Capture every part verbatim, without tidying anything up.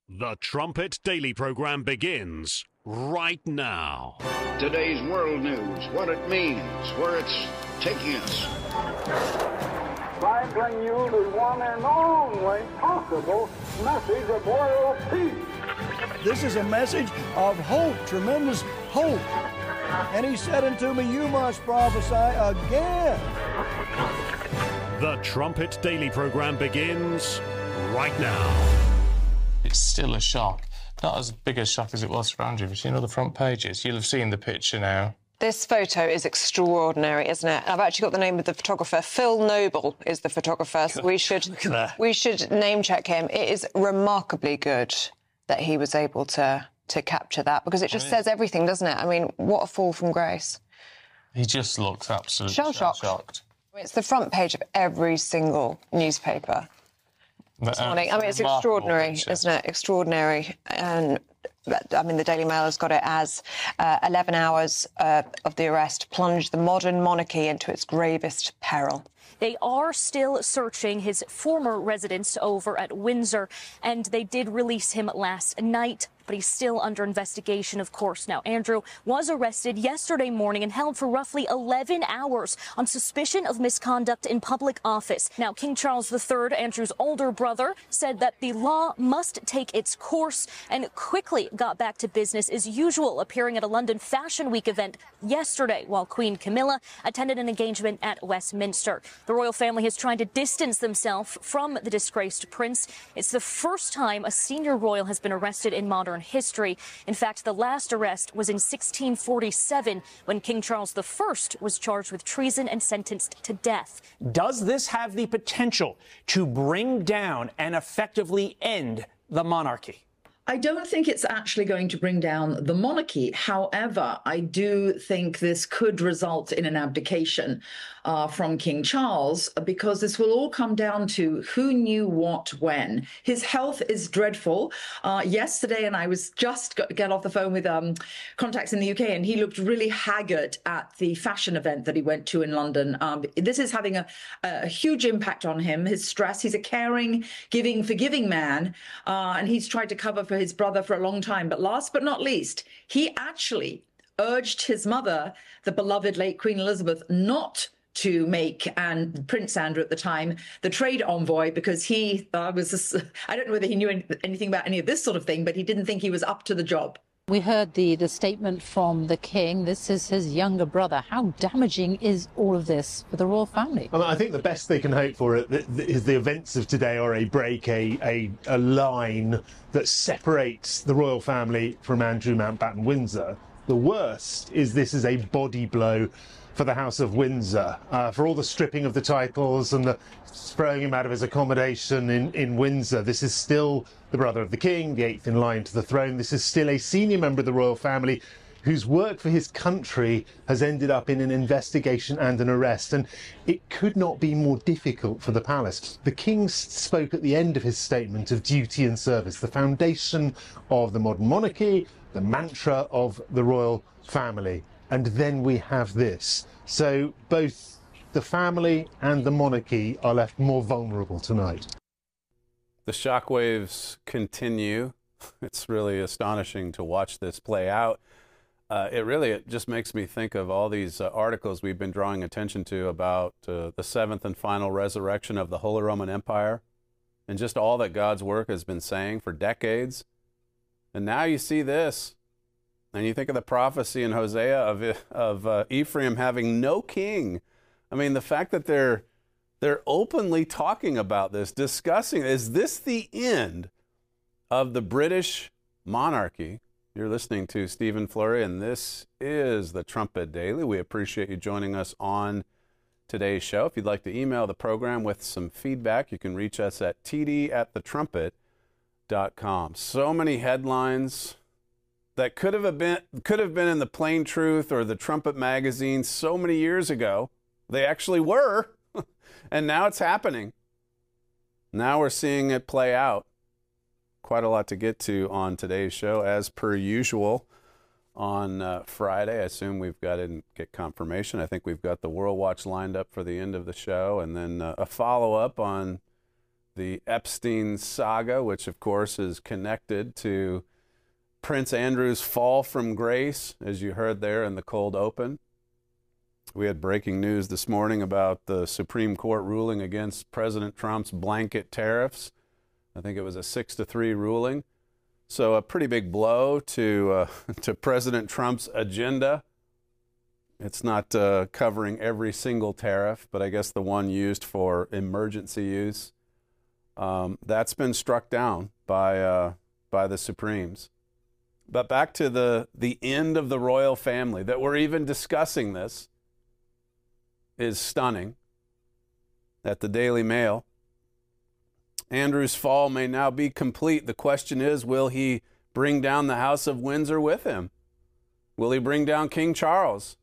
The Trumpet Daily program begins right now. Today's world news, what it means, where it's taking us. I bring you the one and only possible message of world peace. This is a message of hope, tremendous hope. And he said unto me, you must prophesy again. The Trumpet Daily program begins right now. It's still a shock. Not as big a shock as it was for Andrew. Have you seen all the front pages? You'll have seen the picture now. This photo is extraordinary, isn't it? I've actually got the name of the photographer. Phil Noble is the photographer. So we should we should name check him. It is remarkably good that he was able to to capture that, because it just says everything, doesn't it? I mean, what a fall from grace. He just looks absolutely shell-shocked. shocked. It's the front page of every single newspaper this morning. I mean, it's extraordinary, picture. Isn't it? Extraordinary. And I mean, the Daily Mail has got it as uh, eleven hours uh, of the arrest plunged the modern monarchy into its gravest peril. They are still searching his former residence over at Windsor, and they did release him last night, but he's still under investigation, of course. Now, Andrew was arrested yesterday morning and held for roughly eleven hours on suspicion of misconduct in public office. Now, King Charles the Third, Andrew's older brother, said that the law must take its course and quickly got back to business as usual, appearing at a London Fashion Week event yesterday while Queen Camilla attended an engagement at Westminster. The royal family has tried to distance themselves from the disgraced prince. It's the first time a senior royal has been arrested in modern history. In fact, the last arrest was in sixteen forty-seven when King Charles the First was charged with treason and sentenced to death. Does this have the potential to bring down and effectively end the monarchy? I don't think it's actually going to bring down the monarchy. However, I do think this could result in an abdication uh, from King Charles, because this will all come down to who knew what when. His health is dreadful. Uh, yesterday, and I was just got, get off the phone with um, contacts in the U K, and he looked really haggard at the fashion event that he went to in London. Um, this is having a, a huge impact on him, his stress. He's a caring, giving, forgiving man, uh, and he's tried to cover for his brother for a long time. But last but not least, he actually urged his mother, the beloved late Queen Elizabeth, not to make, and Prince Andrew at the time, the trade envoy, because he uh, was, just, I don't know whether he knew any, anything about any of this sort of thing, but he didn't think he was up to the job. We heard the, the statement from the king. This is his younger brother. How damaging is all of this for the royal family? I, mean, I think the best they can hope for is the events of today are a break, a, a, a line that separates the royal family from Andrew Mountbatten Windsor. The worst is this is a body blow for the House of Windsor, uh, for all the stripping of the titles and the throwing him out of his accommodation in, in Windsor. This is still the brother of the king, the eighth in line to the throne. This is still a senior member of the royal family whose work for his country has ended up in an investigation and an arrest. And it could not be more difficult for the palace. The king spoke at the end of his statement of duty and service, the foundation of the modern monarchy, the mantra of the royal family. And then we have this. So both the family and the monarchy are left more vulnerable tonight. The shockwaves continue. It's really astonishing to watch this play out. Uh, it really it just makes me think of all these uh, articles we've been drawing attention to about uh, the seventh and final resurrection of the Holy Roman Empire, and just all that God's work has been saying for decades. And now you see this. And you think of the prophecy in Hosea of, of uh, Ephraim having no king. I mean, the fact that they're, they're openly talking about this, discussing, is this the end of the British monarchy? You're listening to Stephen Flurry, and this is the Trumpet Daily. We appreciate you joining us on today's show. If you'd like to email the program with some feedback, you can reach us at t d at the trumpet dot com. So many headlines that could have been could have been in the Plain Truth or the Trumpet magazine so many years ago. They actually were, and now it's happening. Now we're seeing it play out. Quite a lot to get to on today's show, as per usual. On uh, Friday, I assume we've got to get confirmation. I think we've got the World Watch lined up for the end of the show, and then uh, a follow-up on the Epstein saga, which of course is connected to Prince Andrew's fall from grace, as you heard there in the cold open. We had breaking news this morning about the Supreme Court ruling against President Trump's blanket tariffs. I think it was a six to three ruling. So a pretty big blow to uh, to President Trump's agenda. It's not uh, covering every single tariff, but I guess the one used for emergency use. Um, that's been struck down by uh, by the Supremes. But back to the, the end of the royal family, that we're even discussing this, is stunning. At the Daily Mail, Andrew's fall may now be complete. The question is, will he bring down the House of Windsor with him? Will he bring down King Charles?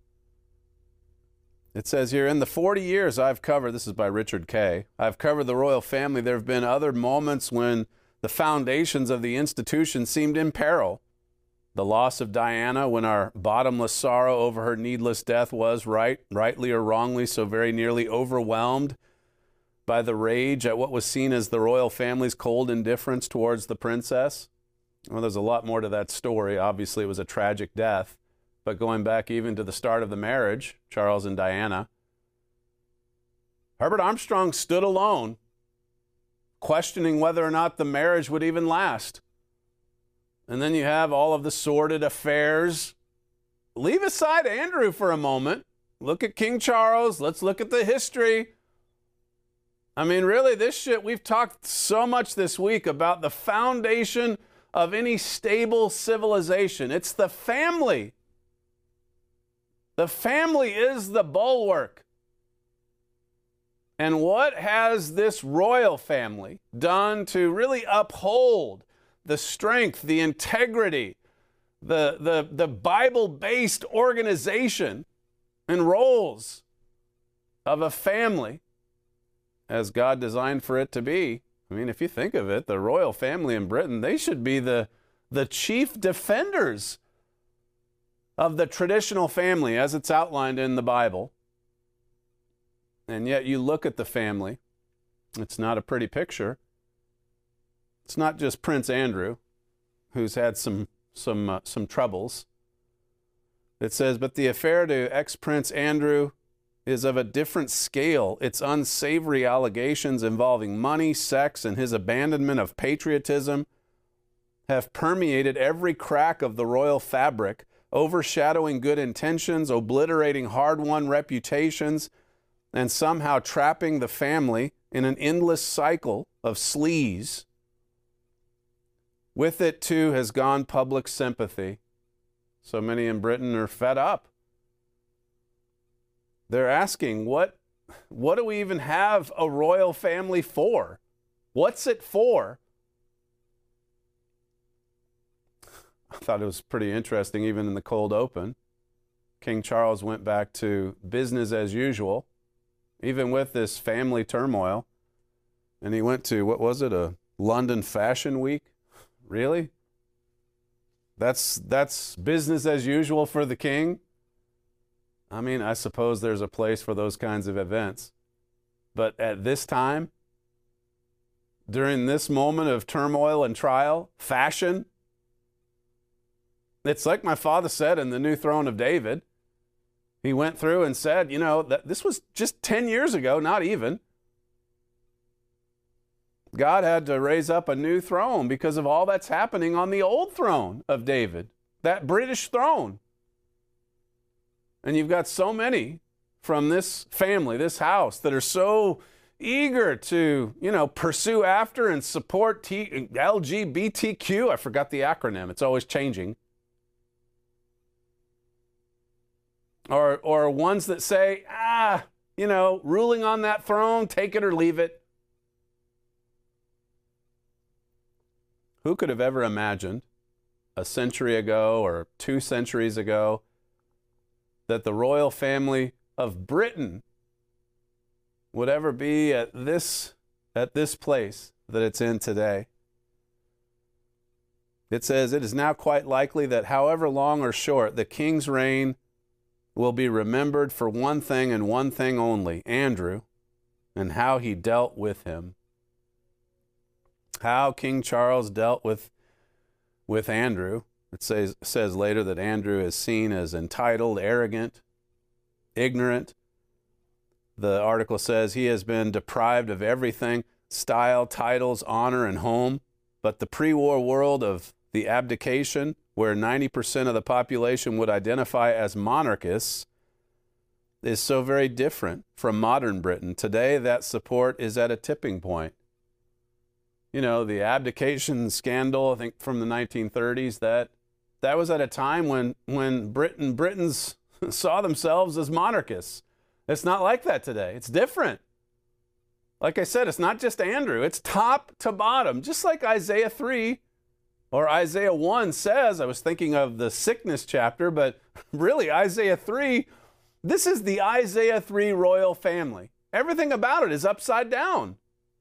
It says here, in the forty years I've covered, this is by Richard Kay, I've covered the royal family, there have been other moments when the foundations of the institution seemed in peril. The loss of Diana, when our bottomless sorrow over her needless death was, right, rightly or wrongly, so very nearly overwhelmed by the rage at what was seen as the royal family's cold indifference towards the princess. Well, there's a lot more to that story. Obviously, it was a tragic death. But going back even to the start of the marriage, Charles and Diana, Herbert Armstrong stood alone, questioning whether or not the marriage would even last. And then you have all of the sordid affairs. Leave aside Andrew for a moment. Look at King Charles. Let's look at the history. I mean, really, this shit, we've talked so much this week about the foundation of any stable civilization. It's the family. The family is the bulwark. And what has this royal family done to really uphold the strength, the integrity, the, the, the Bible-based organization and roles of a family as God designed for it to be? I mean, if you think of it, the royal family in Britain, they should be the, the chief defenders of the traditional family as it's outlined in the Bible. And yet you look at the family, it's not a pretty picture. It's not just Prince Andrew, who's had some some uh, some troubles. It says, but the affair to ex-Prince Andrew is of a different scale. Its unsavory allegations involving money, sex, and his abandonment of patriotism have permeated every crack of the royal fabric, overshadowing good intentions, obliterating hard-won reputations, and somehow trapping the family in an endless cycle of sleaze. With it, too, has gone public sympathy. So many in Britain are fed up. They're asking, what, what do we even have a royal family for? What's it for? I thought it was pretty interesting, even in the cold open. King Charles went back to business as usual, even with this family turmoil. And he went to, what was it, a London Fashion Week? Really? That's, that's business as usual for the king? I mean, I suppose there's a place for those kinds of events. But at this time, during this moment of turmoil and trial, fashion, it's like my father said in The New Throne of David. He went through and said, you know, that this was just ten years ago, not even. God had to raise up a new throne because of all that's happening on the old throne of David, that British throne. And you've got so many from this family, this house, that are so eager to, you know, pursue after and support T- L G B T Q. I forgot the acronym. It's always changing. Or, or ones that say, ah, you know, ruling on that throne, take it or leave it. Who could have ever imagined a century ago or two centuries ago that the royal family of Britain would ever be at this, at this place that it's in today? It says, it is now quite likely that however long or short the king's reign will be remembered for one thing and one thing only, Andrew, and how he dealt with him. how King Charles dealt with, with Andrew. It says, says later that Andrew is seen as entitled, arrogant, ignorant. The article says he has been deprived of everything, style, titles, honor, and home. But the pre-war world of the abdication, where ninety percent of the population would identify as monarchists, is so very different from modern Britain. Today, that support is at a tipping point. You know, the abdication scandal, I think from the nineteen thirties, that that was at a time when, when Britain, Britons saw themselves as monarchists. It's not like that today. It's different. Like I said, it's not just Andrew. It's top to bottom, just like Isaiah three or Isaiah one says. I was thinking of the sickness chapter, but really Isaiah three, this is the Isaiah three royal family. Everything about it is upside down.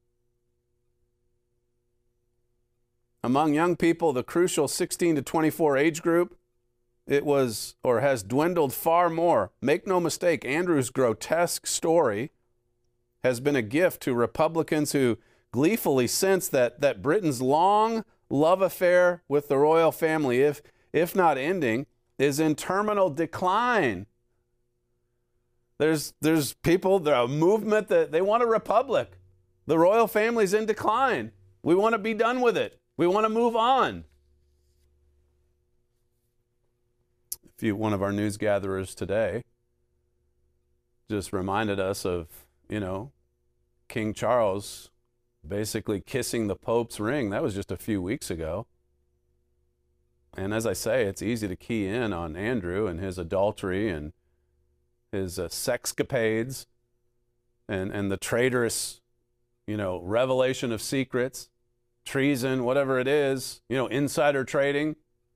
Among young people, the crucial sixteen to twenty-four age group, it was or has dwindled far more. Make no mistake, Andrew's grotesque story has been a gift to Republicans who gleefully sense that, that Britain's long love affair with the royal family, if, if not ending, is in terminal decline. There's, there's people, there's a movement that they want a republic. The royal family's in decline. We want to be done with it. We want to move on. A few, one of our news gatherers today just reminded us of, you know, King Charles basically kissing the Pope's ring. That was just a few weeks ago. And as I say, it's easy to key in on Andrew and his adultery and his uh, sexcapades and, and the traitorous, you know, revelation of secrets, treason, whatever it is, you know, insider trading.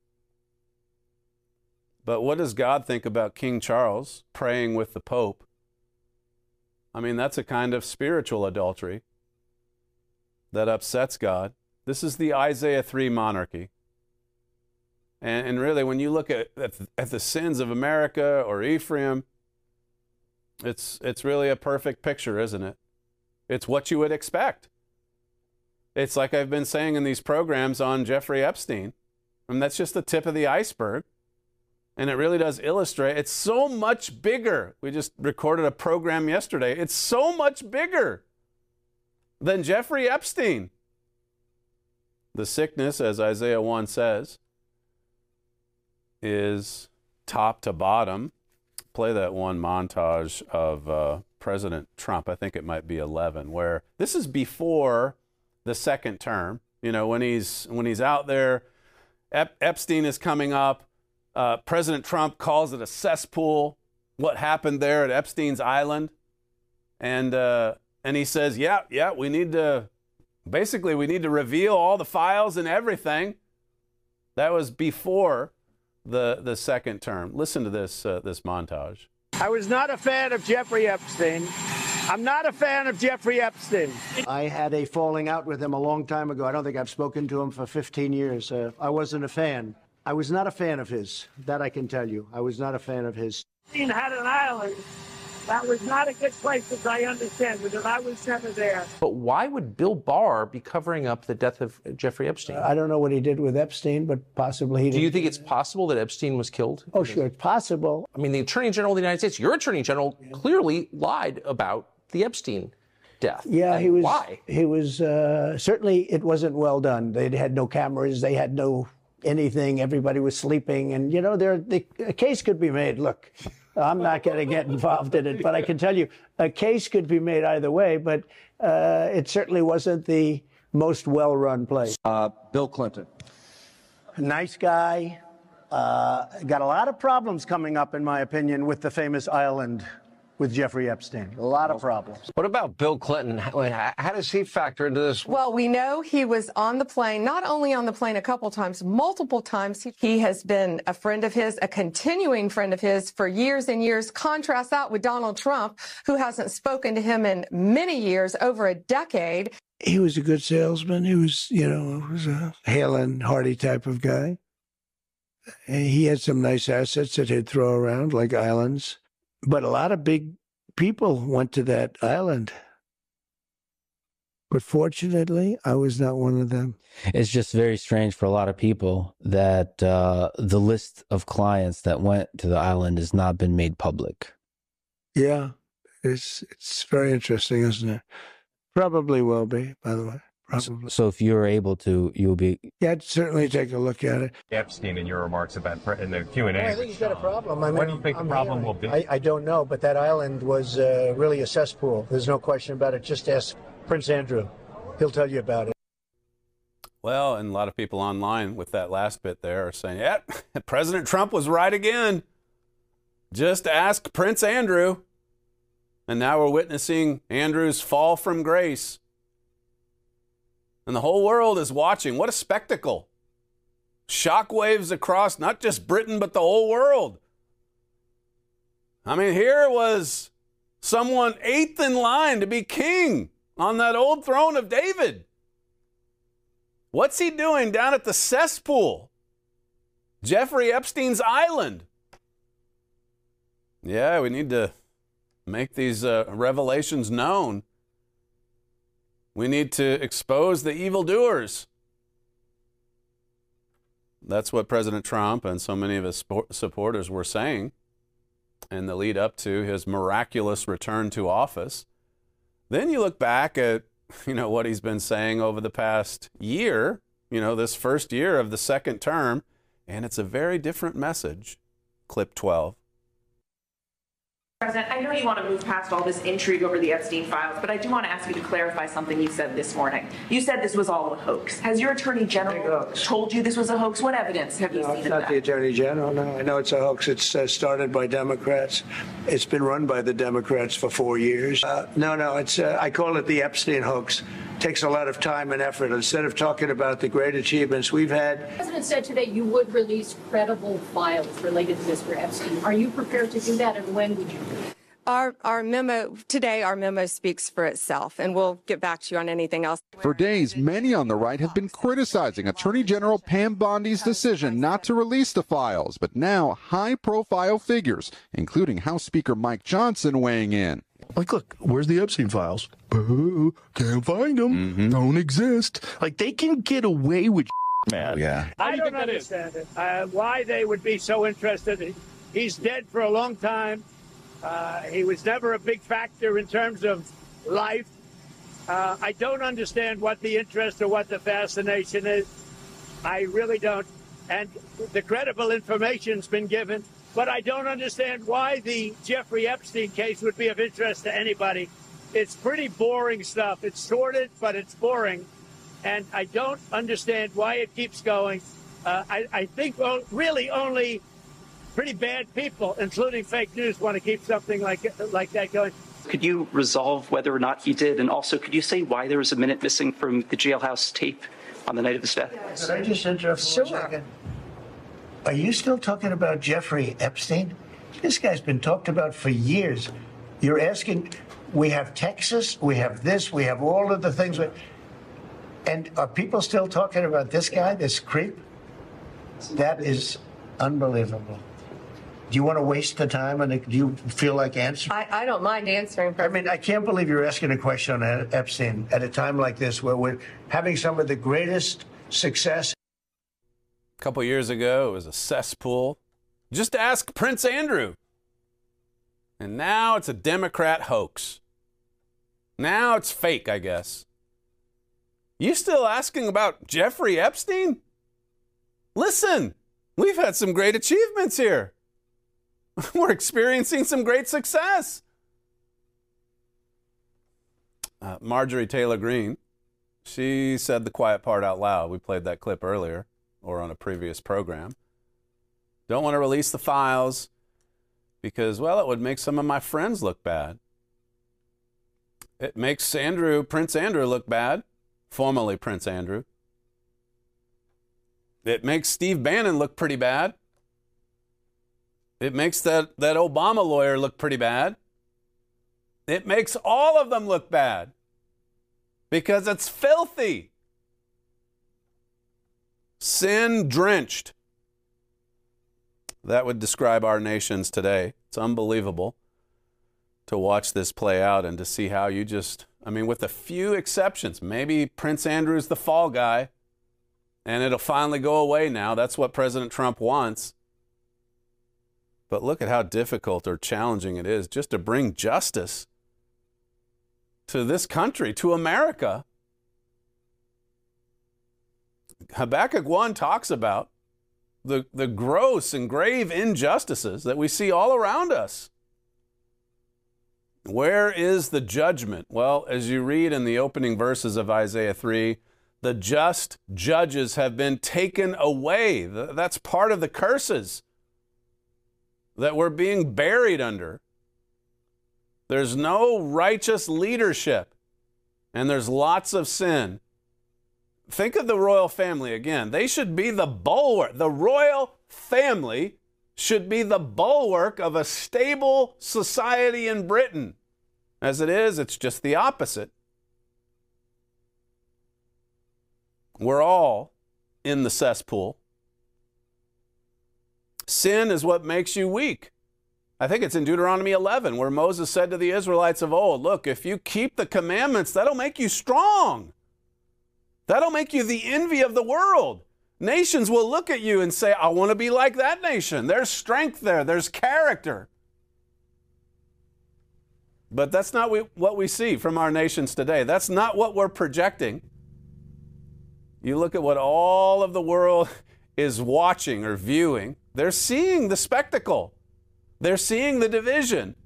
But what does God think about King Charles praying with the Pope? I mean, that's a kind of spiritual adultery that upsets God. This is the Isaiah three monarchy. And, and really, when you look at, at, at the sins of America or Ephraim, it's, it's really a perfect picture, isn't it? It's what you would expect. It's like I've been saying in these programs on Jeffrey Epstein. I mean, that's just the tip of the iceberg. And it really does illustrate, it's so much bigger. We just recorded a program yesterday. It's so much bigger than Jeffrey Epstein. The sickness, as Isaiah one says, is top to bottom. Play that one montage of uh, President Trump. I think it might be eleven, where this is before the second term. You know, when he's when he's out there, Ep- Epstein is coming up. Uh, President Trump calls it a cesspool, what happened there at Epstein's Island. And uh, and he says, yeah, yeah, we need to, basically we need to reveal all the files and everything. That was before the the second term. Listen to this uh, this montage. I was not a fan of Jeffrey Epstein. I'm not a fan of Jeffrey Epstein. I had a falling out with him a long time ago. I don't think I've spoken to him for fifteen years. Uh, I wasn't a fan. I was not a fan of his. That I can tell you. I was not a fan of his. Epstein had an island. That was not a good place, as I understand, because I was never there. But why would Bill Barr be covering up the death of Jeffrey Epstein? Uh, I don't know what he did with Epstein, but possibly he did. Do you think it's possible that Epstein was killed? Oh, sure, it's possible. I mean, the Attorney General of the United States, your Attorney General, yeah. clearly lied about the Epstein death. Yeah, he was. Why? He was, uh, certainly it wasn't well done. They had no cameras. They had no anything. Everybody was sleeping. And, you know, there the, a case could be made. Look, I'm not going to get involved in it, but I can tell you a case could be made either way, but uh, it certainly wasn't the most well-run place. Uh, Bill Clinton. Nice guy. Uh, got a lot of problems coming up, in my opinion, with the famous island with Jeffrey Epstein. A lot of problems. What about Bill Clinton? How does he factor into this? Well, we know he was on the plane, not only on the plane a couple times, multiple times. He has been a friend of his, a continuing friend of his for years and years. Contrast that with Donald Trump, who hasn't spoken to him in many years, over a decade. He was a good salesman. He was, you know, was a hale and hearty type of guy. And he had some nice assets that he'd throw around, like islands. But a lot of big people went to that island But fortunately, I was not one of them. It's just very strange for a lot of people that uh, the list of clients that went to the island has not been made public. Yeah, it's it's very interesting, isn't it? Probably will be, by the way. Probably. So if you're able to, you'll be... Yeah, I'd certainly take a look at it. Epstein, in your remarks about in the Q and A. Well, I think he's got a problem. I mean, what do you think I'm the problem hearing. will be? I, I don't know, but that island was uh, really a cesspool. There's no question about it. Just ask Prince Andrew. He'll tell you about it. Well, and a lot of people online with that last bit there are saying, yeah, President Trump was right again. Just ask Prince Andrew. And now we're witnessing Andrew's fall from grace. And the whole world is watching. What a spectacle. Shockwaves across not just Britain, but the whole world. I mean, here was someone eighth in line to be king on that old throne of David. What's he doing down at the cesspool? Jeffrey Epstein's island. Yeah, we need to make these uh, revelations known. We need to expose the evildoers. That's what President Trump and so many of his supporters were saying in the lead up to his miraculous return to office. Then you look back at, you know, what he's been saying over the past year, you know, this first year of the second term, and it's a very different message. Clip twelve. President, I know you want to move past all this intrigue over the Epstein files, but I do want to ask you to clarify something you said this morning. You said this was all a hoax. Has your Attorney General told you this was a hoax? What evidence have you No, seen it's of not that? the Attorney General. No, I know it's a hoax. It's uh, started by Democrats. It's been run by the Democrats for four years. Uh, no, no, it's uh, I call it the Epstein hoax. Takes a lot of time and effort. Instead of talking about the great achievements we've had. The president said today you would release credible files related to Mister Epstein. Are you prepared to do that, and when would you do it? Our, our memo today, our memo speaks for itself, and we'll get back to you on anything else. For days, many on the right have been criticizing Attorney General Pam Bondi's decision not to release the files, but now high-profile figures, including House Speaker Mike Johnson, weighing in. Like, look, where's the Epstein files? Boo, can't find them. Mm-hmm. Don't exist. Like, they can get away with man. Yeah. I don't understand it. Uh, why they would be so interested. He's dead for a long time. Uh, he was never a big factor in terms of life. Uh, I don't understand what the interest or what the fascination is. I really don't. And the credible information's been given, but I don't understand why the Jeffrey Epstein case would be of interest to anybody. It's pretty boring stuff. It's sordid, but it's boring. And I don't understand why it keeps going. Uh, I, I think well, really only pretty bad people, including fake news, want to keep something like like that going. Could you resolve whether or not he did? And also, could you say why there was a minute missing from the jailhouse tape on the night of his death? Could I just interrupt for Sure. a second? Are you still talking about Jeffrey Epstein? This guy's been talked about for years. You're asking, we have Texas, we have this, we have all of the things. And are people still talking about this guy, this creep? That is unbelievable. Do you want to waste the time, and do you feel like answering? I, I don't mind answering. I mean, I can't believe you're asking a question on Epstein at a time like this, where we're having some of the greatest success. A couple years ago, it was a cesspool. Just ask Prince Andrew. And now it's a Democrat hoax. Now it's fake, I guess. You still asking about Jeffrey Epstein? Listen, we've had some great achievements here. We're experiencing some great success. Uh, Marjorie Taylor Greene, she said the quiet part out loud. We played that clip earlier or on a previous program. Don't want to release the files because, well, it would make some of my friends look bad. It makes Andrew, Prince Andrew look bad, formerly Prince Andrew. It makes Steve Bannon look pretty bad. It makes that, that Obama lawyer look pretty bad. It makes all of them look bad because it's filthy. Sin-drenched. That would describe our nations today. It's unbelievable to watch this play out and to see how you just I mean, with a few exceptions. Maybe Prince Andrew's the fall guy, and it'll finally go away now. That's what President Trump wants. But look at how difficult or challenging it is just to bring justice to this country, to America. Habakkuk one talks about the, the gross and grave injustices that we see all around us. Where is the judgment? Well, as you read in the opening verses of Isaiah three, the just judges have been taken away. That's part of the curses that we're being buried under. There's no righteous leadership, and there's lots of sin. Think of the royal family again. They should be the bulwark. The royal family should be the bulwark of a stable society in Britain. As it is, it's just the opposite. We're all in the cesspool. Sin is what makes you weak. I think it's in Deuteronomy eleven where Moses said to the Israelites of old, look, if you keep the commandments, that'll make you strong. That'll make you the envy of the world. Nations will look at you and say, I want to be like that nation. There's strength there. There's character. But that's not what we see from our nations today. That's not what we're projecting. You look at what all of the world is watching or viewing. They're seeing the spectacle. They're seeing the division.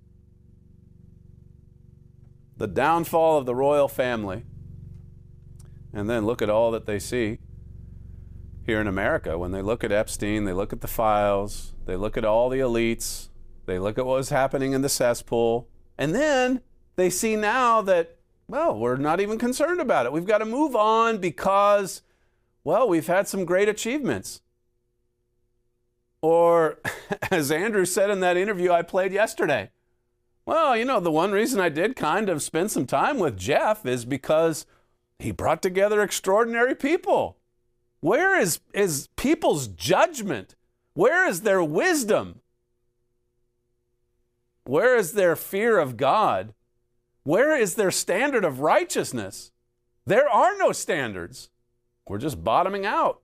The downfall of the royal family. And then look at all that they see here in America. When they look at Epstein, they look at the files, they look at all the elites, they look at what was happening in the cesspool, and then they see now that, well, we're not even concerned about it. We've got to move on because, well, we've had some great achievements. Or, as Andrew said in that interview I played yesterday, well, you know, the one reason I did kind of spend some time with Jeff is because he brought together extraordinary people. Where is, is people's judgment? Where is their wisdom? Where is their fear of God? Where is their standard of righteousness? There are no standards. We're just bottoming out.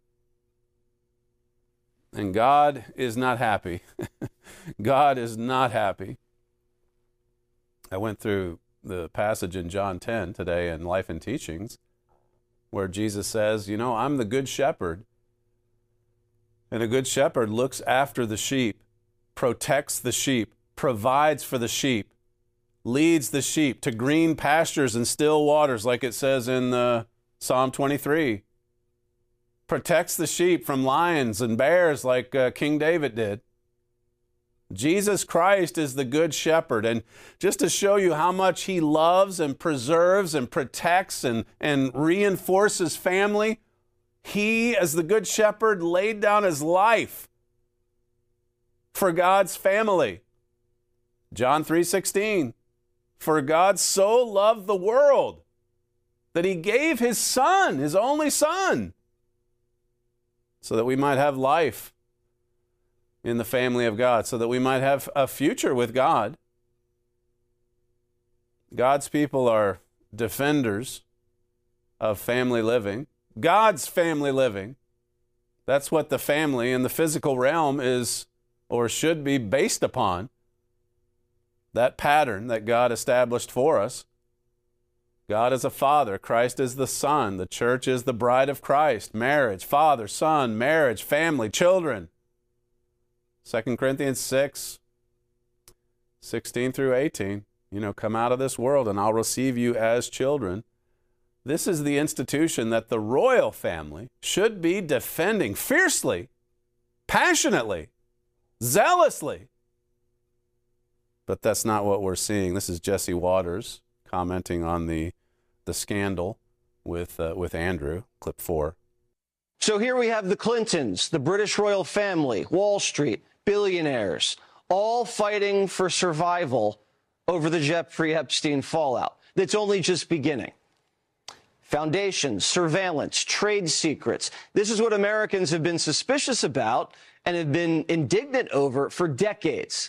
And God is not happy. God is not happy. I went through the passage in John ten today in Life and Teachings where Jesus says, you know, I'm the good shepherd. And a good shepherd looks after the sheep, protects the sheep, provides for the sheep, leads the sheep to green pastures and still waters, like it says in uh, Psalm twenty-three. Protects the sheep from lions and bears like uh, King David did. Jesus Christ is the good shepherd. And just to show you how much he loves and preserves and protects and, and reinforces family, he, as the good shepherd, laid down his life for God's family. John three sixteen, for God so loved the world that he gave his son, his only son, so that we might have life in the family of God, so that we might have a future with God. God's people are defenders of family living. God's family living. That's what the family in the physical realm is or should be based upon. That pattern that God established for us. God is a father. Christ is the son. The church is the bride of Christ. Marriage, father, son, marriage, family, children. Second Corinthians six, sixteen through eighteen. You know, come out of this world and I'll receive you as children. This is the institution that the royal family should be defending fiercely, passionately, zealously. But that's not what we're seeing. This is Jesse Waters commenting on the, the scandal with, uh, with Andrew, clip four. So here we have the Clintons, the British royal family, Wall Street, billionaires, all fighting for survival over the Jeffrey Epstein fallout. That's only just beginning. Foundations, surveillance, trade secrets. This is what Americans have been suspicious about and have been indignant over for decades.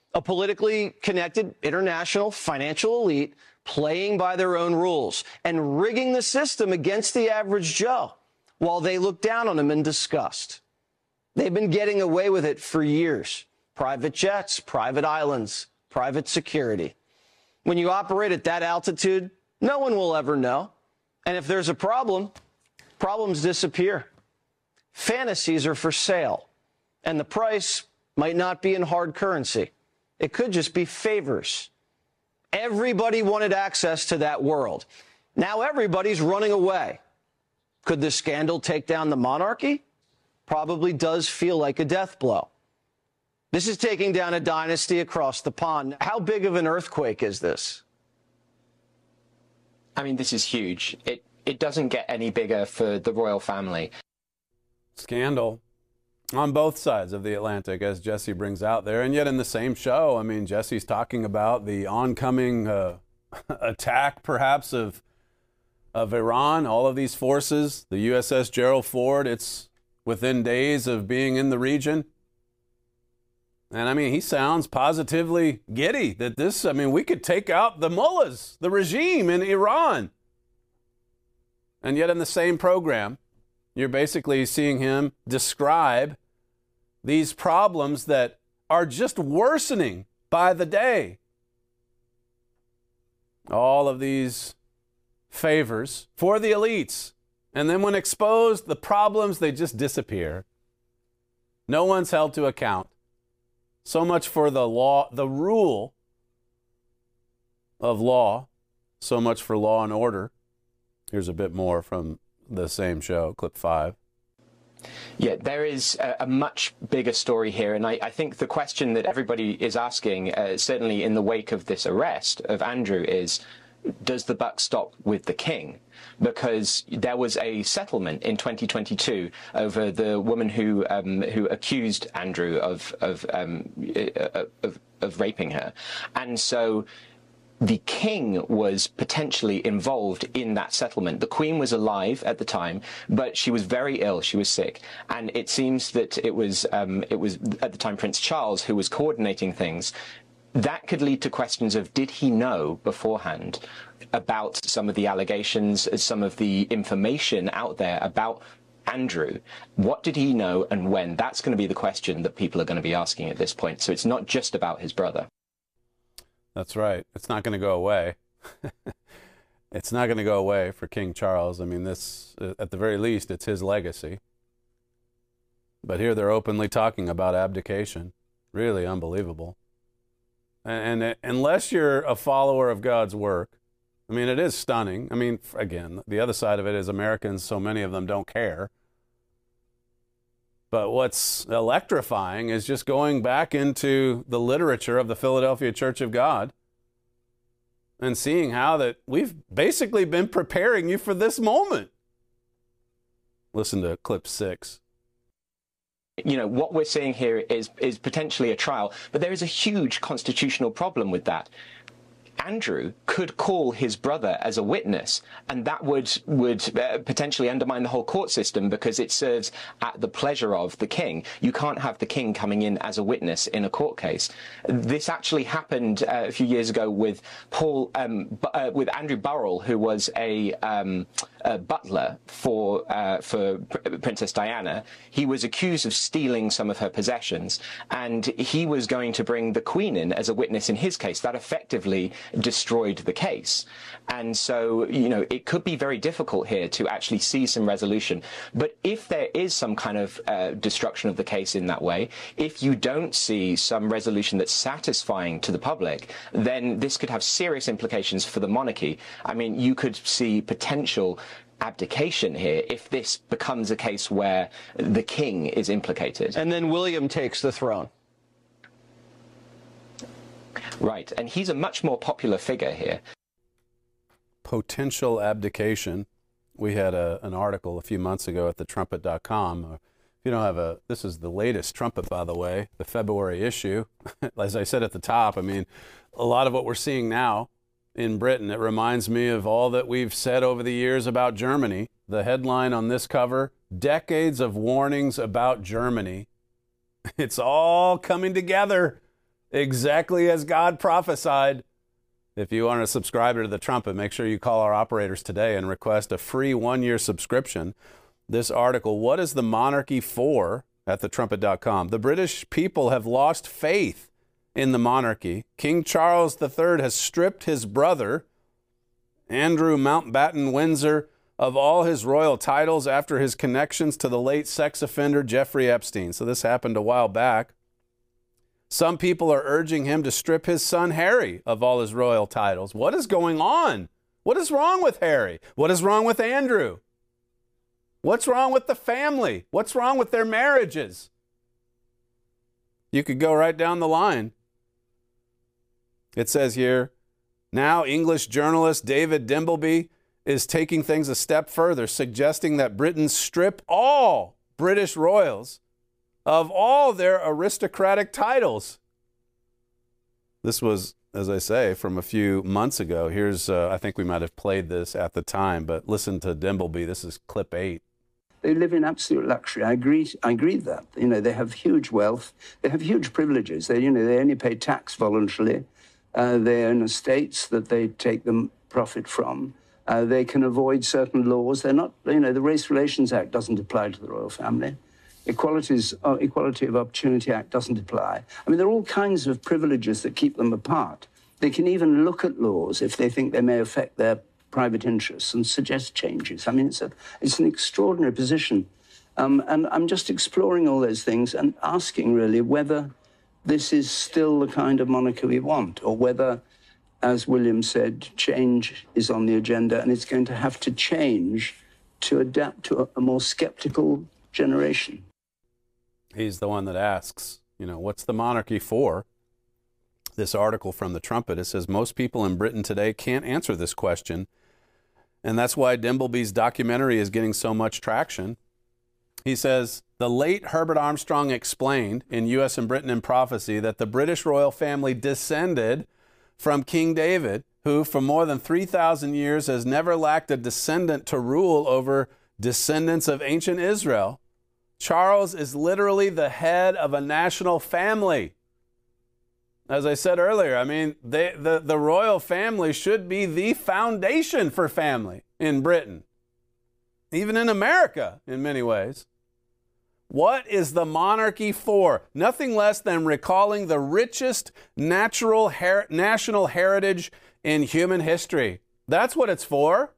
A politically connected international financial elite playing by their own rules and rigging the system against the average Joe while they look down on him in disgust. They've been getting away with it for years. Private jets, private islands, private security. When you operate at that altitude, no one will ever know. And if there's a problem, problems disappear. Fantasies are for sale, and the price might not be in hard currency. It could just be favors. Everybody wanted access to that world. Now everybody's running away. Could the scandal take down the monarchy? Probably does feel like a death blow. This is taking down a dynasty across the pond. How big of an earthquake is this? I mean, this is huge. It it doesn't get any bigger for the royal family. Scandal on both sides of the Atlantic, as Jesse brings out there. And yet in the same show, I mean, Jesse's talking about the oncoming uh, attack, perhaps, of, of Iran, all of these forces, the U S S Gerald Ford, it's within days of being in the region. And, I mean, he sounds positively giddy that this, I mean, we could take out the mullahs, the regime in Iran. And yet in the same program, you're basically seeing him describe these problems that are just worsening by the day. All of these favors for the elites. And then when exposed, the problems, they just disappear. No one's held to account. So much for the law, the rule of law. So much for law and order. Here's a bit more from the same show, clip five. Yeah, there is a, a much bigger story here, and I, I think the question that everybody is asking, uh, certainly in the wake of this arrest of Andrew, is, does the buck stop with the king? Because there was a settlement in twenty twenty-two over the woman who um, who accused Andrew of of, um, of of raping her, and so the king was potentially involved in that settlement. The queen was alive at the time, but she was very ill. She was sick, and it seems that it was um, it was at the time Prince Charles who was coordinating things. That could lead to questions of, did he know beforehand about some of the allegations, some of the information out there about Andrew? What did he know and when? That's going to be the question that people are going to be asking at this point. So it's not just about his brother. That's right. It's not going to go away. It's not going to go away for King Charles. I mean, this, at the very least, it's his legacy. But here they're openly talking about abdication. Really unbelievable. And, and unless you're a follower of God's work, I mean, it is stunning. I mean, again, the other side of it is Americans, so many of them don't care. But what's electrifying is just going back into the literature of the Philadelphia Church of God and seeing how that we've basically been preparing you for this moment. Listen to clip six. You know, what we're seeing here is is potentially a trial, but there is a huge constitutional problem with that. Andrew could call his brother as a witness, and that would would uh, potentially undermine the whole court system because it serves at the pleasure of the king. You can't have the king coming in as a witness in a court case. This actually happened uh, a few years ago with Paul, um, uh, with Andrew Burrell, who was a, um, a butler for uh, for Princess Diana. He was accused of stealing some of her possessions, and he was going to bring the Queen in as a witness in his case. That effectively destroyed the case. And so, you know, it could be very difficult here to actually see some resolution. But if there is some kind of uh, destruction of the case in that way, if you don't see some resolution that's satisfying to the public, then this could have serious implications for the monarchy. I mean, you could see potential abdication here if this becomes a case where the king is implicated. And then William takes the throne. Right, and he's a much more popular figure here. Potential abdication. We had a, an article a few months ago at the trumpet dot com. If you don't have a, this is the latest Trumpet, by the way, the February issue. As I said at the top, I mean, a lot of what we're seeing now in Britain, it reminds me of all that we've said over the years about Germany. The headline on this cover, decades of warnings about Germany. It's all coming together. exactly as God prophesied. If you are a subscriber to The Trumpet, make sure you call our operators today and request a free one-year subscription. This article, What is the Monarchy For? At the trumpet dot com. The British people have lost faith in the monarchy. King Charles the Third has stripped his brother, Andrew Mountbatten Windsor, of all his royal titles after his connections to the late sex offender Jeffrey Epstein. So this happened a while back. Some people are urging him to strip his son Harry of all his royal titles. What is going on? What is wrong with Harry? What is wrong with Andrew? What's wrong with the family? What's wrong with their marriages? You could go right down the line. It says here, now English journalist David Dimbleby is taking things a step further, suggesting that Britain strip all British royals of all their aristocratic titles. This was, as I say, from a few months ago. Here's, uh, I think we might have played this at the time, but listen to Dimbleby. This is clip eight. They live in absolute luxury. I agree. I agree with that. You know, they have huge wealth. They have huge privileges. They, you know, they only pay tax voluntarily. Uh, they own estates that they take them profit from. Uh, they can avoid certain laws. They're not. You know, the Race Relations Act doesn't apply to the royal family. Equalities, uh, Equality of Opportunity Act doesn't apply. I mean, there are all kinds of privileges that keep them apart. They can even look at laws if they think they may affect their private interests and suggest changes. I mean, it's, a, it's an extraordinary position. Um, and I'm just exploring all those things and asking, really, whether this is still the kind of monarchy we want, or whether, as William said, change is on the agenda and it's going to have to change to adapt to a, a more skeptical generation. He's the one that asks, you know, what's the monarchy for? This article from The Trumpet, it says most people in Britain today can't answer this question. And that's why Dimbleby's documentary is getting so much traction. He says, the late Herbert Armstrong explained in U S and Britain in Prophecy that the British royal family descended from King David, who for more than three thousand years has never lacked a descendant to rule over descendants of ancient Israel. Charles is literally the head of a national family. As I said earlier, I mean, they, the, the royal family should be the foundation for family in Britain, even in America in many ways. What is the monarchy for? Nothing less than recalling the richest natural her- national heritage in human history. That's what it's for.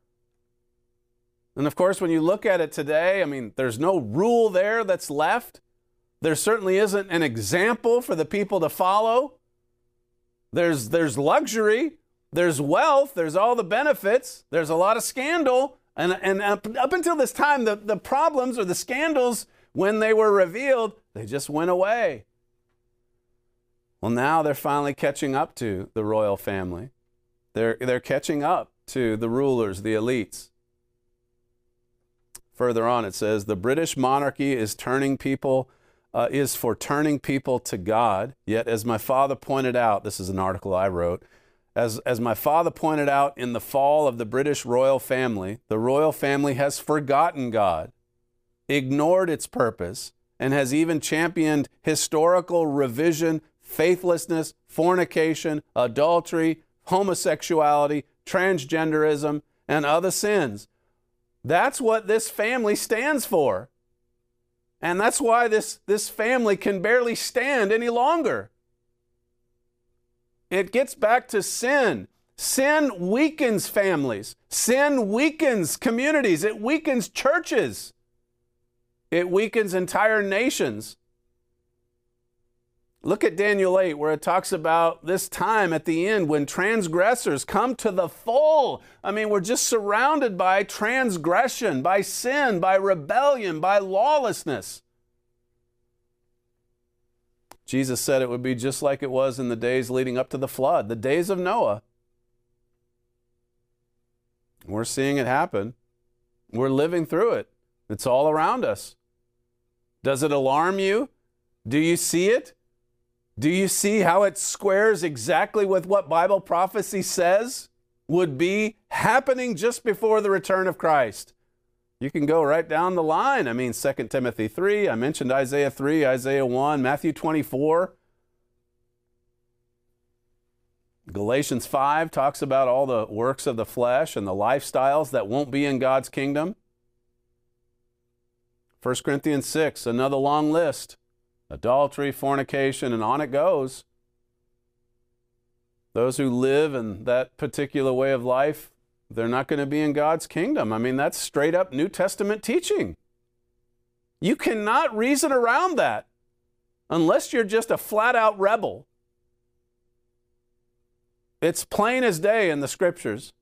And of course, when you look at it today, I mean, there's no rule there that's left. There certainly isn't an example for the people to follow. There's, there's luxury, there's wealth, there's all the benefits, there's a lot of scandal. And, and up, up until this time, the, the problems or the scandals, when they were revealed, they just went away. Well, now they're finally catching up to the royal family. They're, they're catching up to the rulers, the elites. Further on, it says, the British monarchy is turning people, uh, is for turning people to God. Yet, as my father pointed out, this is an article I wrote, as, as my father pointed out in the fall of the British royal family, the royal family has forgotten God, ignored its purpose, and has even championed historical revision, faithlessness, fornication, adultery, homosexuality, transgenderism, and other sins. That's what this family stands for. And that's why this, this family can barely stand any longer. It gets back to sin. Sin weakens families. Sin weakens communities. It weakens churches. It weakens entire nations. Look at Daniel eight, where it talks about this time at the end when transgressors come to the full. I mean, we're just surrounded by transgression, by sin, by rebellion, by lawlessness. Jesus said it would be just like it was in the days leading up to the flood, the days of Noah. We're seeing it happen. We're living through it. It's all around us. Does it alarm you? Do you see it? Do you see how it squares exactly with what Bible prophecy says would be happening just before the return of Christ? You can go right down the line. I mean, Second Timothy three, I mentioned Isaiah three, Isaiah one, Matthew twenty-four. Galatians five talks about all the works of the flesh and the lifestyles that won't be in God's kingdom. First Corinthians six, another long list. Adultery, fornication, and on it goes. Those who live in that particular way of life, they're not going to be in God's kingdom. I mean, that's straight up New Testament teaching. You cannot reason around that unless you're just a flat out rebel. It's plain as day in the scriptures.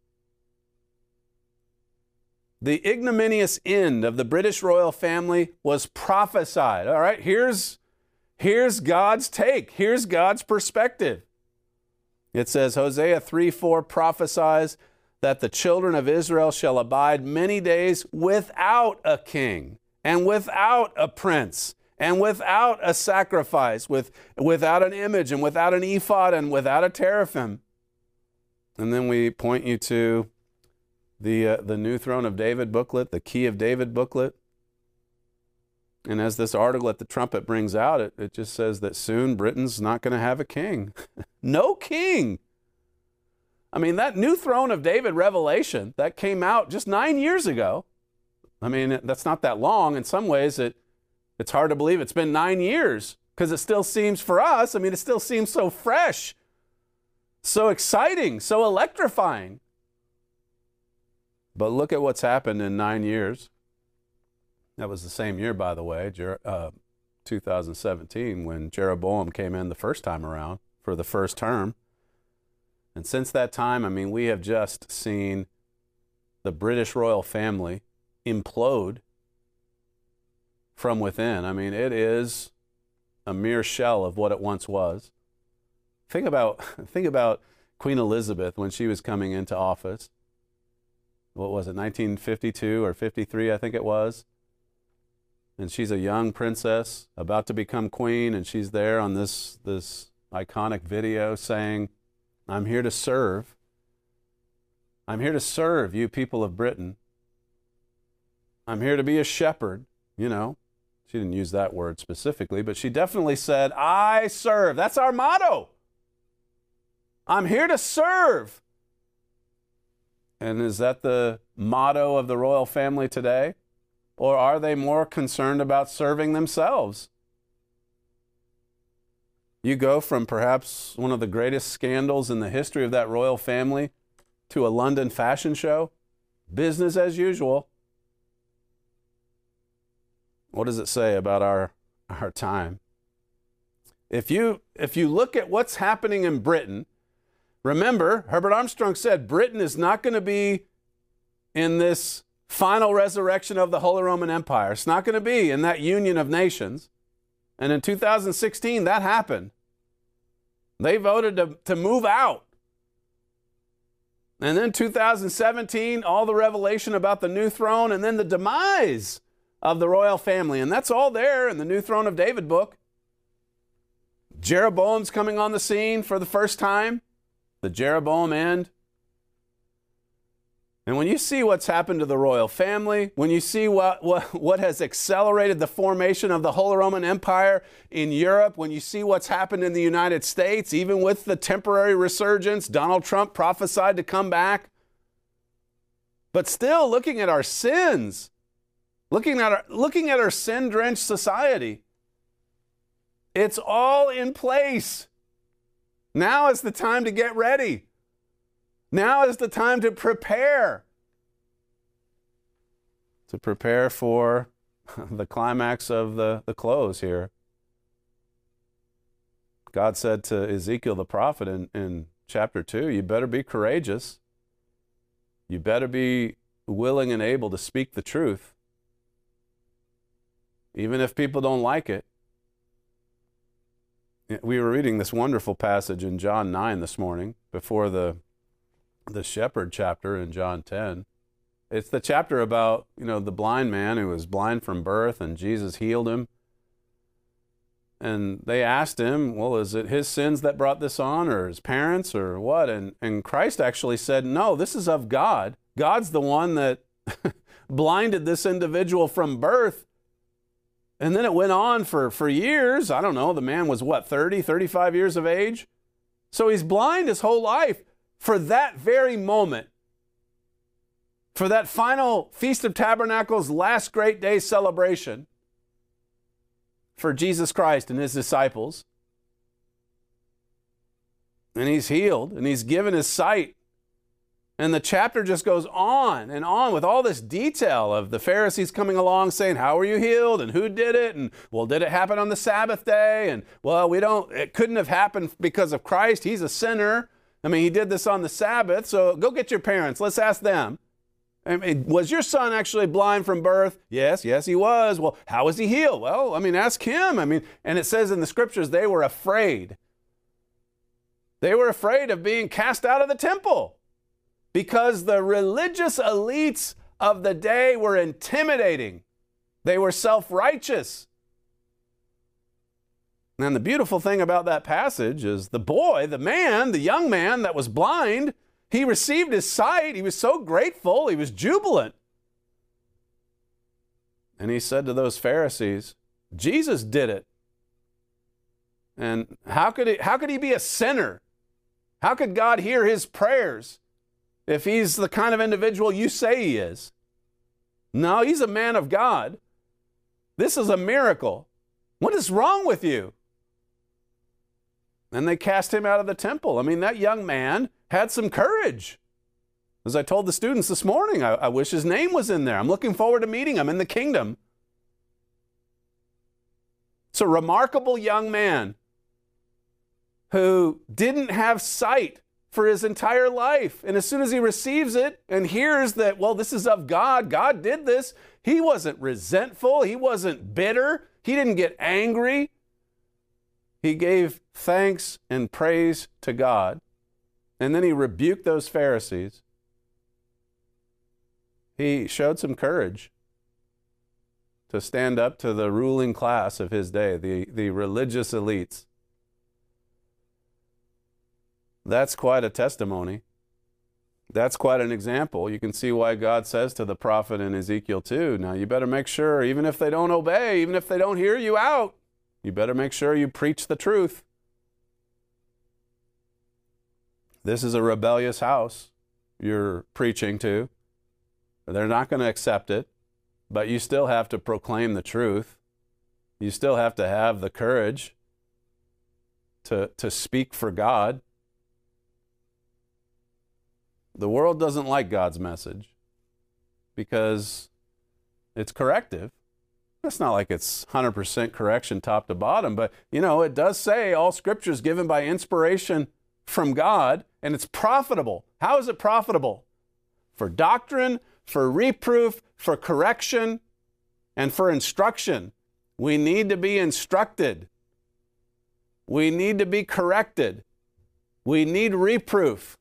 The ignominious end of the British royal family was prophesied. All right, here's, here's God's take. Here's God's perspective. It says, Hosea three four prophesies that the children of Israel shall abide many days without a king and without a prince and without a sacrifice, with, without an image and without an ephod and without a teraphim. And then we point you to the, uh, the New Throne of David booklet, the Key of David booklet. And as this article at the Trumpet brings out, it, it just says that soon Britain's not going to have a king. No king. I mean, that New Throne of David revelation, that came out just nine years ago. I mean, that's not that long. In some ways, it it's hard to believe it's been nine years because it still seems for us, I mean, it still seems so fresh, so exciting, so electrifying. But look at what's happened in nine years. That was the same year, by the way, Jer- uh, two thousand seventeen, when Jeroboam came in the first time around for the first term. And since that time, I mean, we have just seen the British royal family implode from within. I mean, it is a mere shell of what it once was. Think about, think about Queen Elizabeth when she was coming into office. What was it, nineteen fifty-two or fifty-three, I think it was? And she's a young princess about to become queen, and she's there on this, this iconic video saying, I'm here to serve. I'm here to serve you people of Britain. I'm here to be a shepherd, you know. She didn't use that word specifically, but she definitely said, I serve. That's our motto. I'm here to serve. And is that the motto of the royal family today? Or are they more concerned about serving themselves? You go from perhaps one of the greatest scandals in the history of that royal family to a London fashion show, business as usual. What does it say about our, our time? If you, if you look at what's happening in Britain, remember, Herbert Armstrong said Britain is not going to be in this final resurrection of the Holy Roman Empire. It's not going to be in that union of nations. And in two thousand sixteen, that happened. They voted to, to move out. And then two thousand seventeen, all the revelation about the new throne, and then the demise of the royal family. And that's all there in the New Throne of David book. Jeroboam's coming on the scene for the first time. The Jeroboam end. And when you see what's happened to the royal family, when you see what, what, what has accelerated the formation of the Holy Roman Empire in Europe, when you see what's happened in the United States, even with the temporary resurgence, Donald Trump prophesied to come back. But still looking at our sins, looking at our, looking at our sin-drenched society, it's all in place. Now is the time to get ready. Now is the time to prepare. To prepare for the climax of the, the close here. God said to Ezekiel the prophet in, in chapter two, you better be courageous. You better be willing and able to speak the truth. Even if people don't like it. We were reading this wonderful passage in John nine this morning before the the shepherd chapter in John ten. It's the chapter about, you know, the blind man who was blind from birth and Jesus healed him. And they asked him, well, is it his sins that brought this on or his parents or what? And, and Christ actually said, no, this is of God. God's the one that blinded this individual from birth. And then it went on for, for years. I don't know, the man was what, thirty, thirty-five years of age? So he's blind his whole life for that very moment. For that final Feast of Tabernacles, last great day celebration for Jesus Christ and his disciples. And he's healed and he's given his sight. And the chapter just goes on and on with all this detail of the Pharisees coming along saying, how were you healed? And who did it? And, well, did it happen on the Sabbath day? And, well, we don't, it couldn't have happened because of Christ. He's a sinner. I mean, he did this on the Sabbath. So go get your parents. Let's ask them. I mean, was your son actually blind from birth? Yes, yes, he was. Well, how was he healed? Well, I mean, ask him. I mean, and it says in the scriptures, they were afraid. They were afraid of being cast out of the temple because the religious elites of the day were intimidating. They were self-righteous. And the beautiful thing about that passage is the boy, the man, the young man that was blind, he received his sight. He was so grateful. He was jubilant. And he said to those Pharisees, Jesus did it. And how could he, how could he be a sinner? How could God hear his prayers if he's the kind of individual you say he is? No, he's a man of God. This is a miracle. What is wrong with you? And they cast him out of the temple. I mean, that young man had some courage. As I told the students this morning, I, I wish his name was in there. I'm looking forward to meeting him in the kingdom. It's a remarkable young man who didn't have sight for his entire life. And as soon as he receives it and hears that, well, this is of God, God did this, he wasn't resentful, he wasn't bitter, he didn't get angry. He gave thanks and praise to God. And then he rebuked those Pharisees. He showed some courage to stand up to the ruling class of his day, the, the religious elites. That's quite a testimony. That's quite an example. You can see why God says to the prophet in Ezekiel two, now you better make sure, even if they don't obey, even if they don't hear you out, you better make sure you preach the truth. This is a rebellious house you're preaching to. They're not going to accept it, but you still have to proclaim the truth. You still have to have the courage to, to speak for God. The world doesn't like God's message because it's corrective. It's not like it's one hundred percent correction top to bottom, but, you know, it does say all Scripture is given by inspiration from God, and it's profitable. How is it profitable? For doctrine, for reproof, for correction, and for instruction. We need to be instructed. We need to be corrected. We need reproof.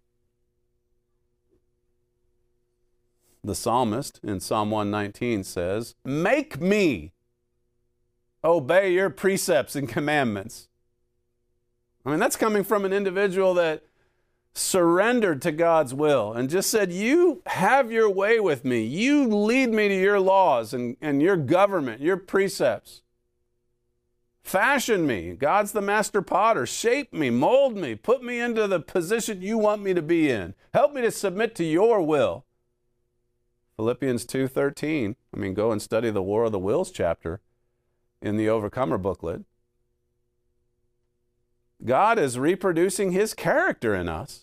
The psalmist in Psalm one nineteen says, make me obey your precepts and commandments. I mean, that's coming from an individual that surrendered to God's will and just said, you have your way with me. You lead me to your laws and, and your government, your precepts. Fashion me. God's the master potter. Shape me, mold me, put me into the position you want me to be in. Help me to submit to your will. Philippians two thirteen. I mean, go and study the War of the Wills chapter in the Overcomer booklet. God is reproducing his character in us.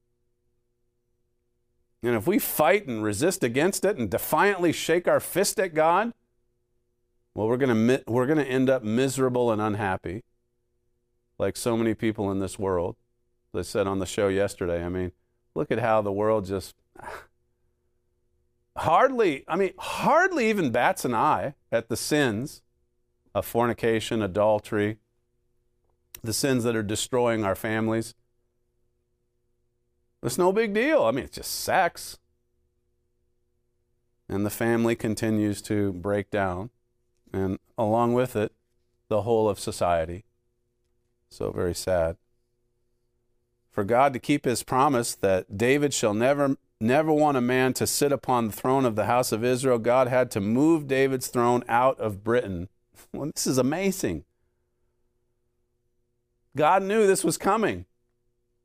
And if we fight and resist against it and defiantly shake our fist at God, well, we're going to we're going to end up miserable and unhappy, like so many people in this world. As I said on the show yesterday, I mean, look at how the world just hardly, I mean, hardly even bats an eye at the sins of fornication, adultery, the sins that are destroying our families. It's no big deal. I mean, it's just sex. And the family continues to break down. And along with it, the whole of society. So very sad. For God to keep his promise that David shall never, never want a man to sit upon the throne of the house of Israel, God had to move David's throne out of Britain. Well, this is amazing. God knew this was coming.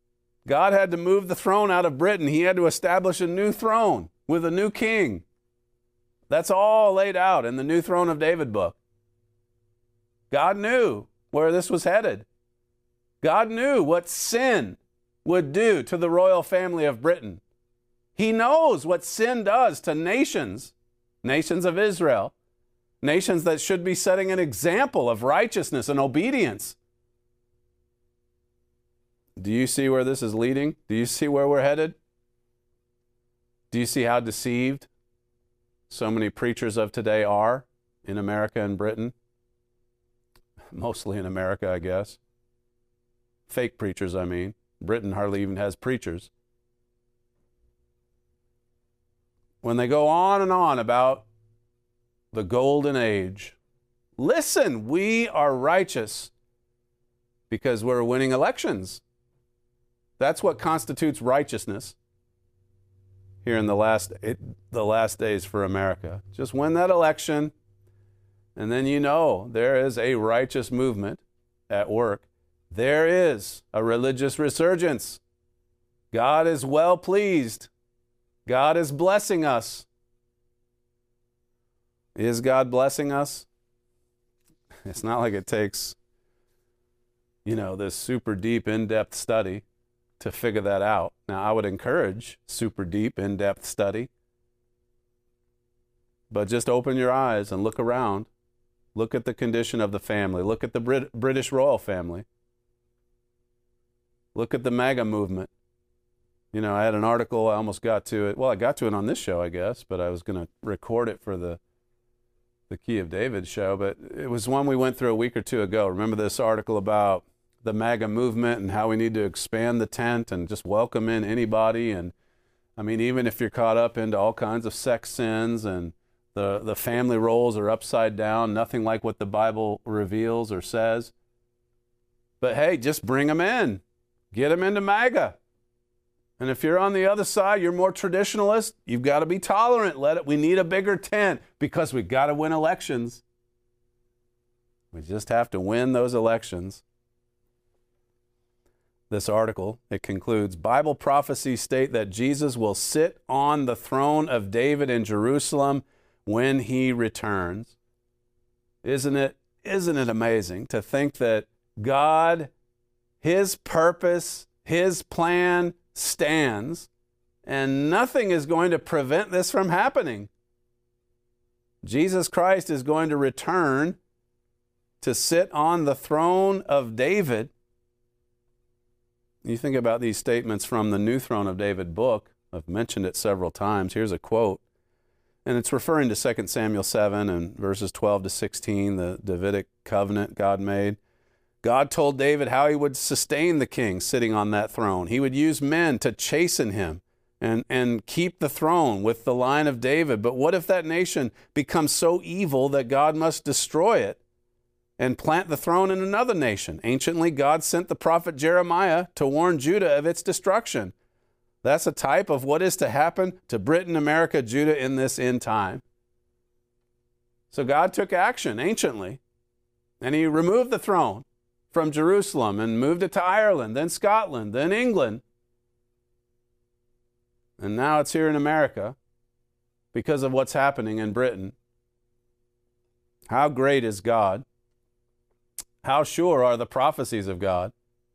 God had to move the throne out of Britain. He had to establish a new throne with a new king. That's all laid out in the New Throne of David book. God knew where this was headed. God knew what sin would do to the royal family of Britain. He knows what sin does to nations, nations of Israel, nations that should be setting an example of righteousness and obedience. Do you see where this is leading? Do you see where we're headed? Do you see how deceived so many preachers of today are in America and Britain? Mostly in America, I guess. Fake preachers, I mean. Britain hardly even has preachers. When they go on and on about the golden age, listen, we are righteous because we're winning elections. That's what constitutes righteousness here in the last it, the last days for America. Just win that election, and then you know there is a righteous movement at work. There is a religious resurgence. God is well pleased. God is blessing us. Is God blessing us? It's not like it takes, you know, this super deep, in-depth study to figure that out. Now, I would encourage super deep, in-depth study. But just open your eyes and look around. Look at the condition of the family. Look at the Brit- British royal family. Look at the MAGA movement. You know, I had an article, I almost got to it. Well, I got to it on this show, I guess, but I was going to record it for the the Key of David show. But it was one we went through a week or two ago. Remember this article about the MAGA movement and how we need to expand the tent and just welcome in anybody? And I mean, even if you're caught up into all kinds of sex sins and the, the family roles are upside down, nothing like what the Bible reveals or says. But hey, just bring them in. Get them into MAGA. And if you're on the other side, you're more traditionalist, you've got to be tolerant. Let it. We need a bigger tent because we've got to win elections. We just have to win those elections. This article, it concludes, Bible prophecies state that Jesus will sit on the throne of David in Jerusalem when he returns. Isn't it, isn't it amazing to think that God, his purpose, his plan stands, and nothing is going to prevent this from happening. Jesus Christ is going to return to sit on the throne of David. You think about these statements from the New Throne of David book. I've mentioned it several times. Here's a quote, and it's referring to Second Samuel seven and verses twelve to sixteen, the Davidic covenant God made. God told David how he would sustain the king sitting on that throne. He would use men to chasten him and, and keep the throne with the line of David. But what if that nation becomes so evil that God must destroy it and plant the throne in another nation? Anciently, God sent the prophet Jeremiah to warn Judah of its destruction. That's a type of what is to happen to Britain, America, Judah in this end time. So God took action anciently, and he removed the throne from Jerusalem and moved it to Ireland, then Scotland, then England. And now it's here in America because of what's happening in Britain. How great is God? How sure are the prophecies of God?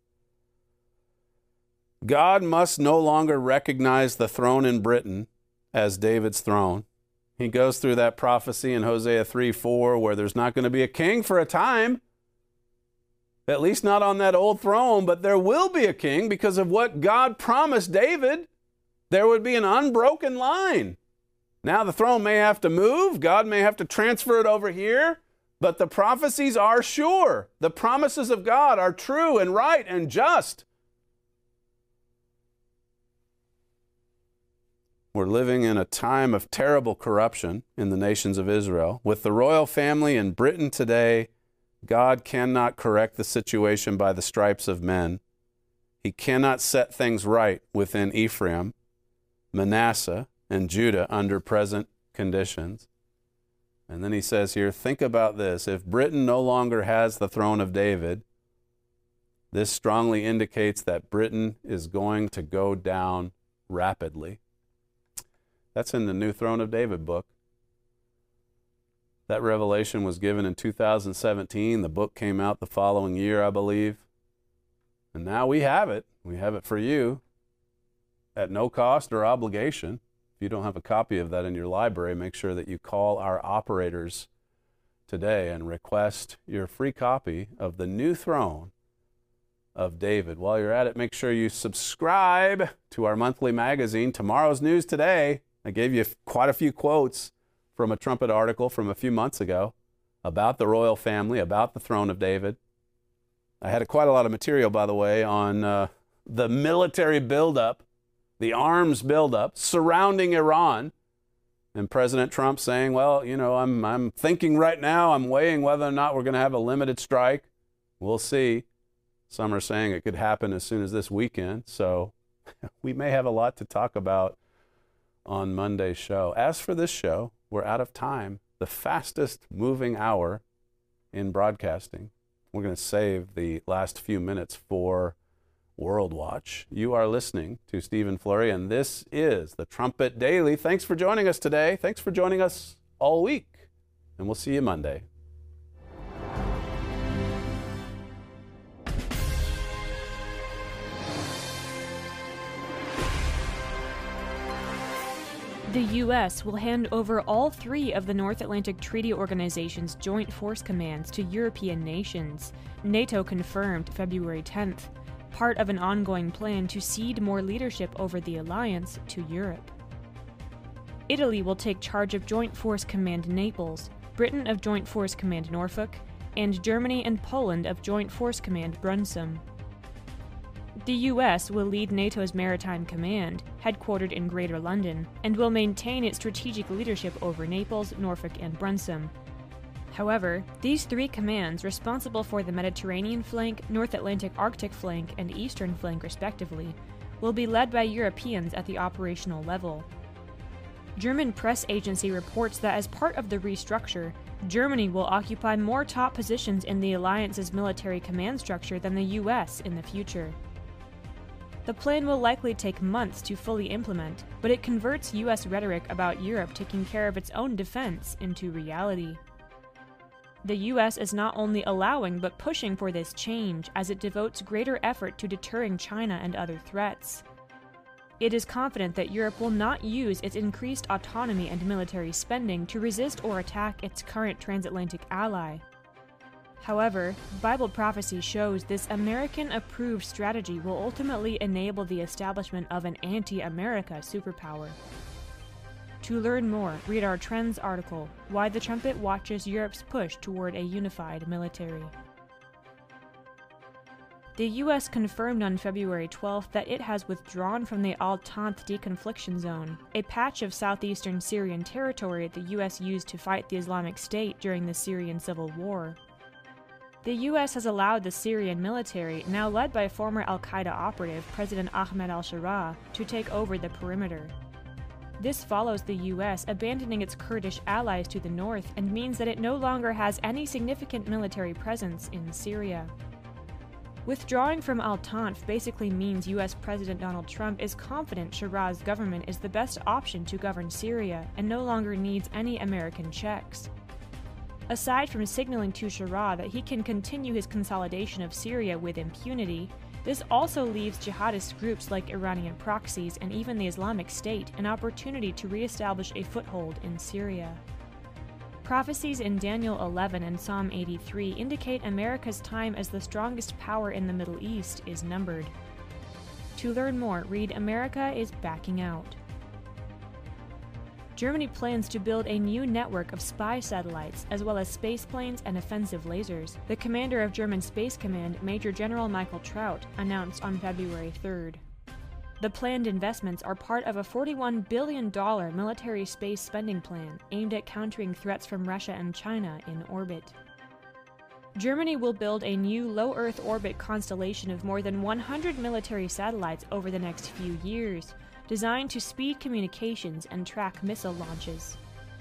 God must no longer recognize the throne in Britain as David's throne. He goes through that prophecy in Hosea three four where there's not going to be a king for a time. At least not on that old throne, but there will be a king because of what God promised David. There would be an unbroken line. Now the throne may have to move. God may have to transfer it over here, but the prophecies are sure. The promises of God are true and right and just. We're living in a time of terrible corruption in the nations of Israel. With the royal family in Britain today, God cannot correct the situation by the stripes of men. He cannot set things right within Ephraim, Manasseh, and Judah under present conditions. And then he says here, think about this. If Britain no longer has the throne of David, This strongly indicates that Britain is going to go down rapidly. That's in the New Throne of David book. That revelation was given in two thousand seventeen. The book came out the following year, I believe. And now we have it. We have it for you at no cost or obligation. If you don't have a copy of that in your library, make sure that you call our operators today and request your free copy of the New Throne of David. While you're at it, make sure you subscribe to our monthly magazine, Tomorrow's News Today. I gave you quite a few quotes from a Trumpet article from a few months ago about the royal family, about the throne of David. I had quite a lot of material, by the way, on uh, the military buildup, the arms buildup surrounding Iran, and President Trump saying, well, you know, I'm, I'm thinking right now, I'm weighing whether or not we're going to have a limited strike. We'll see. Some are saying it could happen as soon as this weekend. So we may have a lot to talk about on Monday's show. As for this show, we're out of time. The fastest moving hour in broadcasting. We're going to save the last few minutes for World Watch. You are listening to Stephen Flurry, and this is the Trumpet Daily. Thanks for joining us today. Thanks for joining us all week, and we'll see you Monday. The U S will hand over all three of the North Atlantic Treaty Organization's Joint Force Commands to European nations, NATO confirmed February tenth, part of an ongoing plan to cede more leadership over the alliance to Europe. Italy will take charge of Joint Force Command Naples, Britain of Joint Force Command Norfolk, and Germany and Poland of Joint Force Command Brunssum. The U S will lead NATO's Maritime Command, headquartered in Greater London, and will maintain its strategic leadership over Naples, Norfolk, and Brunssum. However, these three commands, responsible for the Mediterranean flank, North Atlantic Arctic flank, and Eastern flank respectively, will be led by Europeans at the operational level. German press agency reports that as part of the restructure, Germany will occupy more top positions in the alliance's military command structure than the U S in the future. The plan will likely take months to fully implement, but it converts U S rhetoric about Europe taking care of its own defense into reality. The U S is not only allowing but pushing for this change as it devotes greater effort to deterring China and other threats. It is confident that Europe will not use its increased autonomy and military spending to resist or attack its current transatlantic ally. However, Bible prophecy shows this American-approved strategy will ultimately enable the establishment of an anti-America superpower. To learn more, read our Trends article, Why the Trumpet Watches Europe's Push Toward a Unified Military. The U S confirmed on February twelfth that it has withdrawn from the Al-Tanf deconfliction zone, a patch of southeastern Syrian territory the U S used to fight the Islamic State during the Syrian civil war. The U S has allowed the Syrian military, now led by former al-Qaeda operative President Ahmed al-Sharaa, to take over the perimeter. This follows the U S abandoning its Kurdish allies to the north and means that it no longer has any significant military presence in Syria. Withdrawing from Al-Tanf basically means U S President Donald Trump is confident Sharaa's government is the best option to govern Syria and no longer needs any American checks. Aside from signaling to Sharaa that he can continue his consolidation of Syria with impunity, this also leaves jihadist groups like Iranian proxies and even the Islamic State an opportunity to reestablish a foothold in Syria. Prophecies in Daniel eleven and Psalm eighty-three indicate America's time as the strongest power in the Middle East is numbered. To learn more, read America is Backing Out. Germany plans to build a new network of spy satellites, as well as space planes and offensive lasers, the commander of German Space Command, Major General Michael Traut, announced on February third. The planned investments are part of a forty-one billion dollars military space spending plan aimed at countering threats from Russia and China in orbit. Germany will build a new low Earth orbit constellation of more than one hundred military satellites over the next few years, designed to speed communications and track missile launches.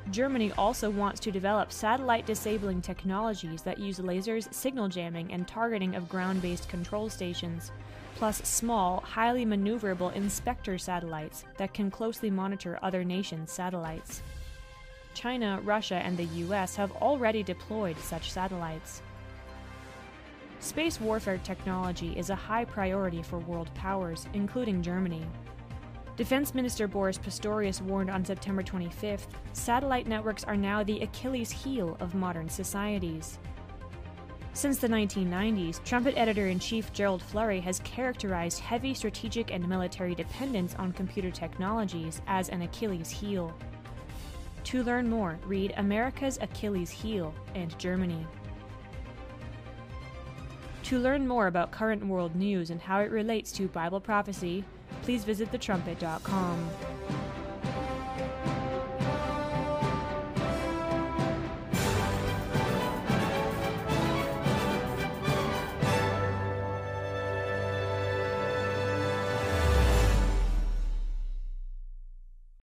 Germany also wants to develop satellite disabling technologies that use lasers, signal jamming, and targeting of ground-based control stations, plus small, highly maneuverable inspector satellites that can closely monitor other nations' satellites. China, Russia, and the U S have already deployed such satellites. Space warfare technology is a high priority for world powers, including Germany. Defense Minister Boris Pistorius warned on September twenty-fifth, satellite networks are now the Achilles heel of modern societies. Since the nineteen nineties, Trumpet editor-in-chief Gerald Flurry has characterized heavy strategic and military dependence on computer technologies as an Achilles heel. To learn more, read America's Achilles Heel and Germany. To learn more about current world news and how it relates to Bible prophecy, please visit the trumpet dot com.